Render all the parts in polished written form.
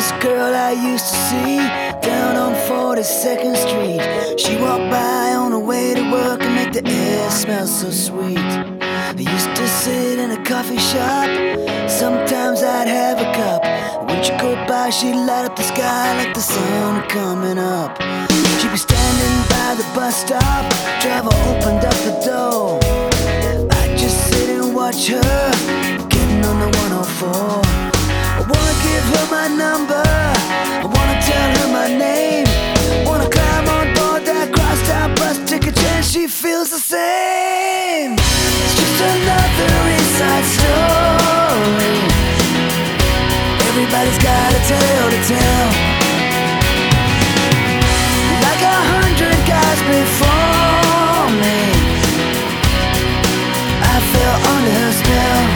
this girl I used to see down on 42nd Street. She walked by on her way to work and make the air smell so sweet. I used to sit in a coffee shop, sometimes I'd have a cup. When she'd go by, she'd light up the sky like the sun coming up. She'd be standing by the bus stop, driver opened up the door. I'd just sit and watch her getting on the 104. I wanna give her my number, I wanna tell her my name, wanna climb on board that crosstown bus, take a chance she feels the same. It's just another Eastside story. Everybody's got a tale to tell. Like 100 guys before me, I fell under her spell.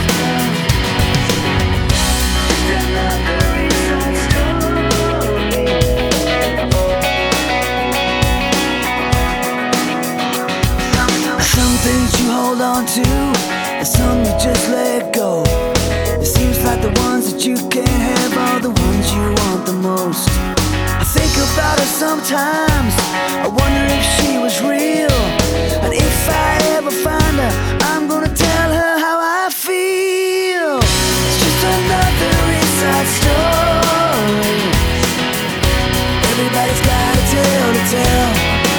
Things you hold on to, and some you just let go. It seems like the ones that you can't have are the ones you want the most. I think about her sometimes, I wonder if she was real. And if I ever find her, I'm gonna tell her how I feel. It's just another Eastside story. Everybody's got a tale to tell.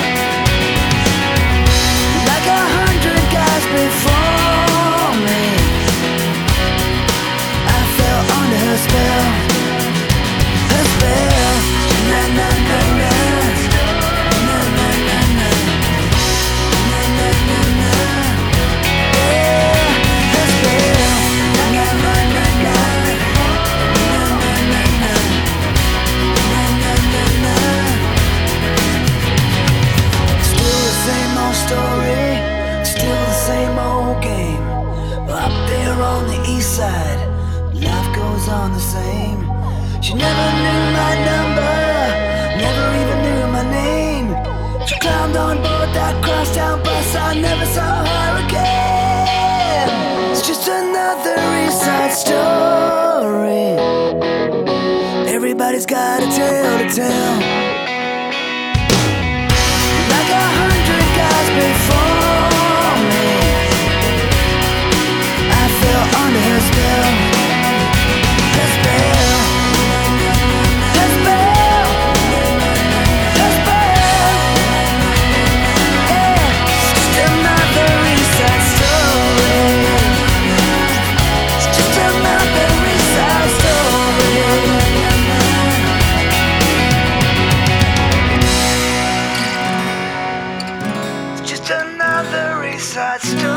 Before me, I fell under her spell. Her spell. Na na na na. Na na na na. Na na na na. Yeah, her spell. Na na na na na. Na na na na. Na na na na. Still the same old story. Still the same old game. Up there on the east side, life goes on the same. She never knew my number, never even knew my name. She climbed on board that crosstown bus, I never saw her again. It's just another Eastside story. Everybody's got a tale to tell. Like 100 guys before me, I fell under her spell. Her spell. Her spell. Her spell. Yeah, it's just another Eastside story. It's just another Eastside story. It's just another Eastside story.